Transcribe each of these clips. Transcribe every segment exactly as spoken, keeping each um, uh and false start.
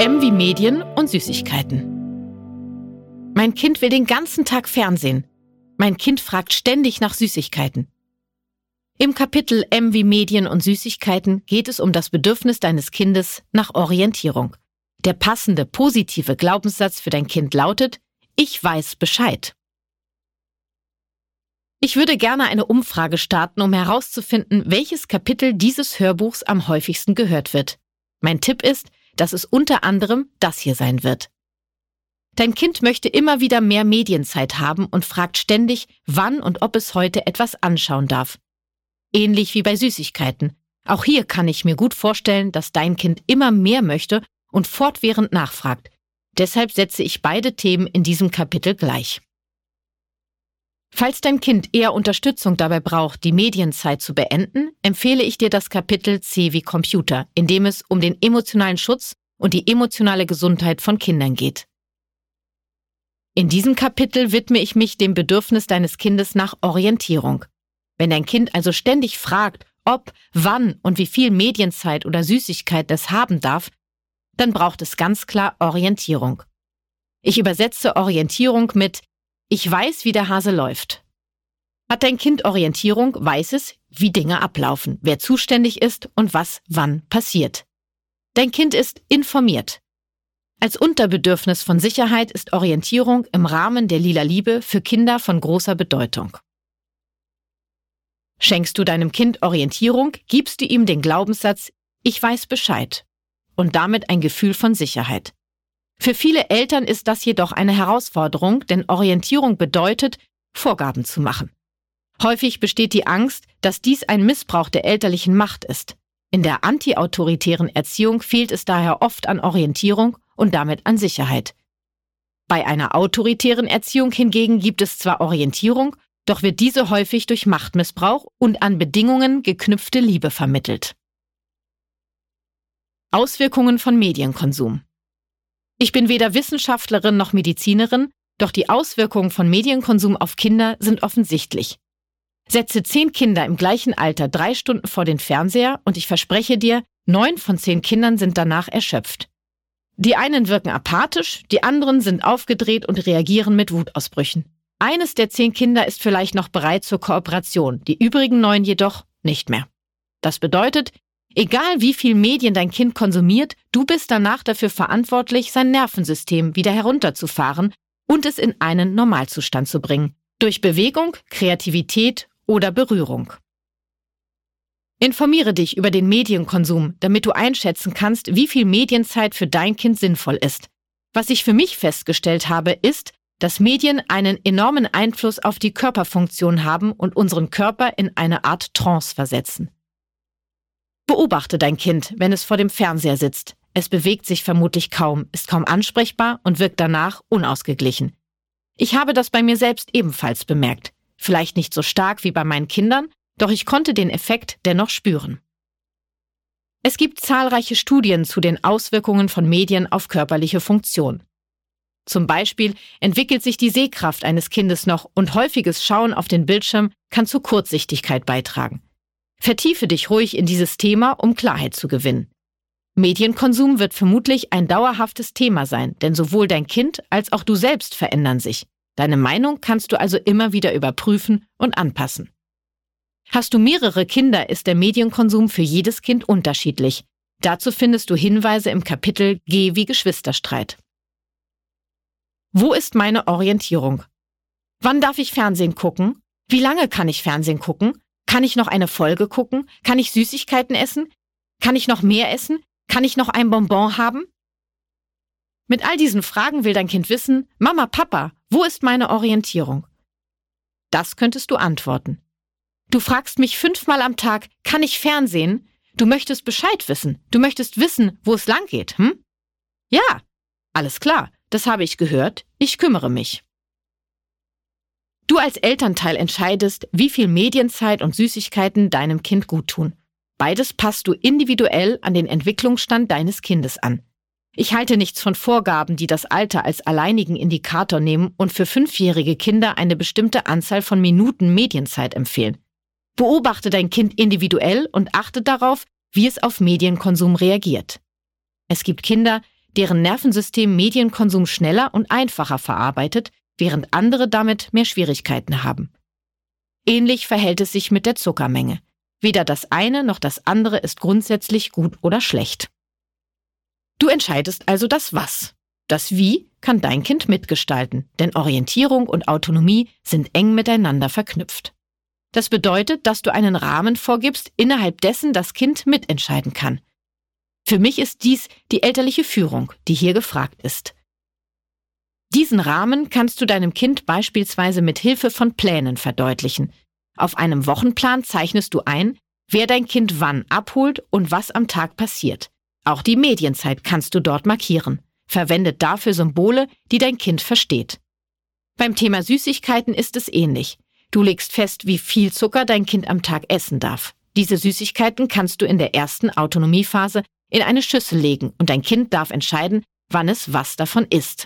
M wie Medien und Süßigkeiten. Mein Kind will den ganzen Tag Fernsehen. Mein Kind fragt ständig nach Süßigkeiten. Im Kapitel M wie Medien und Süßigkeiten geht es um das Bedürfnis deines Kindes nach Orientierung. Der passende, positive Glaubenssatz für dein Kind lautet: Ich weiß Bescheid. Ich würde gerne eine Umfrage starten, um herauszufinden, welches Kapitel dieses Hörbuchs am häufigsten gehört wird. Mein Tipp ist, dass es unter anderem das hier sein wird. Dein Kind möchte immer wieder mehr Medienzeit haben und fragt ständig, wann und ob es heute etwas anschauen darf. Ähnlich wie bei Süßigkeiten. Auch hier kann ich mir gut vorstellen, dass dein Kind immer mehr möchte und fortwährend nachfragt. Deshalb setze ich beide Themen in diesem Kapitel gleich. Falls dein Kind eher Unterstützung dabei braucht, die Medienzeit zu beenden, empfehle ich dir das Kapitel C wie Computer, in dem es um den emotionalen Schutz und die emotionale Gesundheit von Kindern geht. In diesem Kapitel widme ich mich dem Bedürfnis deines Kindes nach Orientierung. Wenn dein Kind also ständig fragt, ob, wann und wie viel Medienzeit oder Süßigkeit es haben darf, dann braucht es ganz klar Orientierung. Ich übersetze Orientierung mit Ich weiß, wie der Hase läuft. Hat dein Kind Orientierung, weiß es, wie Dinge ablaufen, wer zuständig ist und was wann passiert. Dein Kind ist informiert. Als Unterbedürfnis von Sicherheit ist Orientierung im Rahmen der lila Liebe für Kinder von großer Bedeutung. Schenkst du deinem Kind Orientierung, gibst du ihm den Glaubenssatz Ich weiß Bescheid und damit ein Gefühl von Sicherheit. Für viele Eltern ist das jedoch eine Herausforderung, denn Orientierung bedeutet, Vorgaben zu machen. Häufig besteht die Angst, dass dies ein Missbrauch der elterlichen Macht ist. In der antiautoritären Erziehung fehlt es daher oft an Orientierung und damit an Sicherheit. Bei einer autoritären Erziehung hingegen gibt es zwar Orientierung, doch wird diese häufig durch Machtmissbrauch und an Bedingungen geknüpfte Liebe vermittelt. Auswirkungen von Medienkonsum. Ich bin weder Wissenschaftlerin noch Medizinerin, doch die Auswirkungen von Medienkonsum auf Kinder sind offensichtlich. Setze zehn Kinder im gleichen Alter drei Stunden vor den Fernseher und ich verspreche dir, neun von zehn Kindern sind danach erschöpft. Die einen wirken apathisch, die anderen sind aufgedreht und reagieren mit Wutausbrüchen. Eines der zehn Kinder ist vielleicht noch bereit zur Kooperation, die übrigen neun jedoch nicht mehr. Das bedeutet, egal wie viel Medien dein Kind konsumiert, du bist danach dafür verantwortlich, sein Nervensystem wieder herunterzufahren und es in einen Normalzustand zu bringen. Durch Bewegung, Kreativität oder Berührung. Informiere dich über den Medienkonsum, damit du einschätzen kannst, wie viel Medienzeit für dein Kind sinnvoll ist. Was ich für mich festgestellt habe, ist, dass Medien einen enormen Einfluss auf die Körperfunktion haben und unseren Körper in eine Art Trance versetzen. Beobachte dein Kind, wenn es vor dem Fernseher sitzt. Es bewegt sich vermutlich kaum, ist kaum ansprechbar und wirkt danach unausgeglichen. Ich habe das bei mir selbst ebenfalls bemerkt. Vielleicht nicht so stark wie bei meinen Kindern, doch ich konnte den Effekt dennoch spüren. Es gibt zahlreiche Studien zu den Auswirkungen von Medien auf körperliche Funktion. Zum Beispiel entwickelt sich die Sehkraft eines Kindes noch und häufiges Schauen auf den Bildschirm kann zu Kurzsichtigkeit beitragen. Vertiefe dich ruhig in dieses Thema, um Klarheit zu gewinnen. Medienkonsum wird vermutlich ein dauerhaftes Thema sein, denn sowohl dein Kind als auch du selbst verändern sich. Deine Meinung kannst du also immer wieder überprüfen und anpassen. Hast du mehrere Kinder, ist der Medienkonsum für jedes Kind unterschiedlich. Dazu findest du Hinweise im Kapitel G wie Geschwisterstreit. Wo ist meine Orientierung? Wann darf ich Fernsehen gucken? Wie lange kann ich Fernsehen gucken? Kann ich noch eine Folge gucken? Kann ich Süßigkeiten essen? Kann ich noch mehr essen? Kann ich noch ein Bonbon haben? Mit all diesen Fragen will dein Kind wissen, Mama, Papa, wo ist meine Orientierung? Das könntest du antworten. Du fragst mich fünfmal am Tag, kann ich Fernsehen? Du möchtest Bescheid wissen. Du möchtest wissen, wo es lang geht, hm? Ja, alles klar, das habe ich gehört. Ich kümmere mich. Du als Elternteil entscheidest, wie viel Medienzeit und Süßigkeiten deinem Kind guttun. Beides passt du individuell an den Entwicklungsstand deines Kindes an. Ich halte nichts von Vorgaben, die das Alter als alleinigen Indikator nehmen und für fünfjährige Kinder eine bestimmte Anzahl von Minuten Medienzeit empfehlen. Beobachte dein Kind individuell und achte darauf, wie es auf Medienkonsum reagiert. Es gibt Kinder, deren Nervensystem Medienkonsum schneller und einfacher verarbeitet, während andere damit mehr Schwierigkeiten haben. Ähnlich verhält es sich mit der Zuckermenge. Weder das eine noch das andere ist grundsätzlich gut oder schlecht. Du entscheidest also das Was. Das Wie kann dein Kind mitgestalten, denn Orientierung und Autonomie sind eng miteinander verknüpft. Das bedeutet, dass du einen Rahmen vorgibst, innerhalb dessen das Kind mitentscheiden kann. Für mich ist dies die elterliche Führung, die hier gefragt ist. Diesen Rahmen kannst du deinem Kind beispielsweise mit Hilfe von Plänen verdeutlichen. Auf einem Wochenplan zeichnest du ein, wer dein Kind wann abholt und was am Tag passiert. Auch die Medienzeit kannst du dort markieren. Verwende dafür Symbole, die dein Kind versteht. Beim Thema Süßigkeiten ist es ähnlich. Du legst fest, wie viel Zucker dein Kind am Tag essen darf. Diese Süßigkeiten kannst du in der ersten Autonomiephase in eine Schüssel legen und dein Kind darf entscheiden, wann es was davon isst.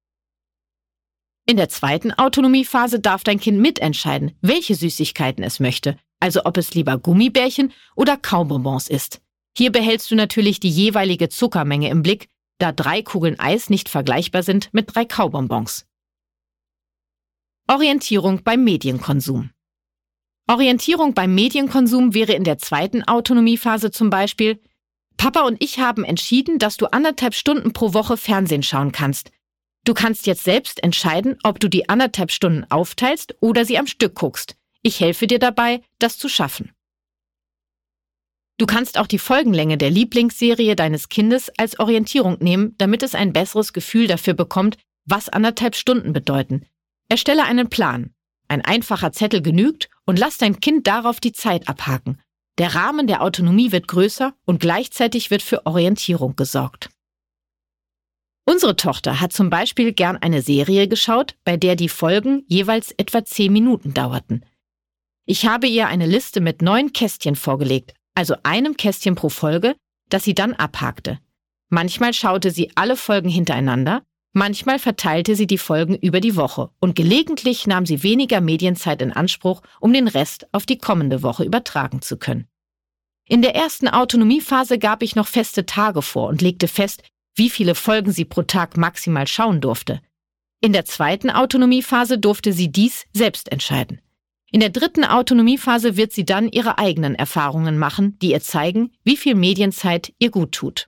In der zweiten Autonomiephase darf dein Kind mitentscheiden, welche Süßigkeiten es möchte, also ob es lieber Gummibärchen oder Kaubonbons isst. Hier behältst du natürlich die jeweilige Zuckermenge im Blick, da drei Kugeln Eis nicht vergleichbar sind mit drei Kaubonbons. Orientierung beim Medienkonsum. Orientierung beim Medienkonsum wäre in der zweiten Autonomiephase zum Beispiel: Papa und ich haben entschieden, dass du anderthalb Stunden pro Woche Fernsehen schauen kannst. Du kannst jetzt selbst entscheiden, ob du die anderthalb Stunden aufteilst oder sie am Stück guckst. Ich helfe dir dabei, das zu schaffen. Du kannst auch die Folgenlänge der Lieblingsserie deines Kindes als Orientierung nehmen, damit es ein besseres Gefühl dafür bekommt, was anderthalb Stunden bedeuten. Erstelle einen Plan. Ein einfacher Zettel genügt und lass dein Kind darauf die Zeit abhaken. Der Rahmen der Autonomie wird größer und gleichzeitig wird für Orientierung gesorgt. Unsere Tochter hat zum Beispiel gern eine Serie geschaut, bei der die Folgen jeweils etwa zehn Minuten dauerten. Ich habe ihr eine Liste mit neun Kästchen vorgelegt, also einem Kästchen pro Folge, das sie dann abhakte. Manchmal schaute sie alle Folgen hintereinander, manchmal verteilte sie die Folgen über die Woche und gelegentlich nahm sie weniger Medienzeit in Anspruch, um den Rest auf die kommende Woche übertragen zu können. In der ersten Autonomiephase gab ich noch feste Tage vor und legte fest, wie viele Folgen sie pro Tag maximal schauen durfte. In der zweiten Autonomiephase durfte sie dies selbst entscheiden. In der dritten Autonomiephase wird sie dann ihre eigenen Erfahrungen machen, die ihr zeigen, wie viel Medienzeit ihr gut tut.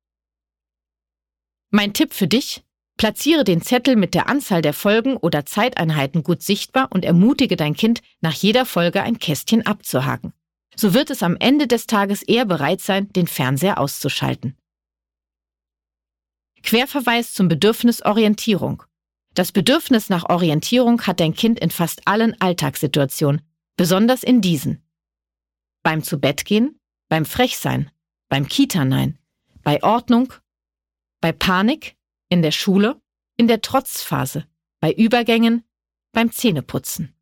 Mein Tipp für dich: Platziere den Zettel mit der Anzahl der Folgen oder Zeiteinheiten gut sichtbar und ermutige dein Kind, nach jeder Folge ein Kästchen abzuhaken. So wird es am Ende des Tages eher bereit sein, den Fernseher auszuschalten. Querverweis zum Bedürfnis Orientierung. Das Bedürfnis nach Orientierung hat dein Kind in fast allen Alltagssituationen, besonders in diesen: beim Zubettgehen, beim Frechsein, beim Kita-Nein, bei Ordnung, bei Panik, in der Schule, in der Trotzphase, bei Übergängen, beim Zähneputzen.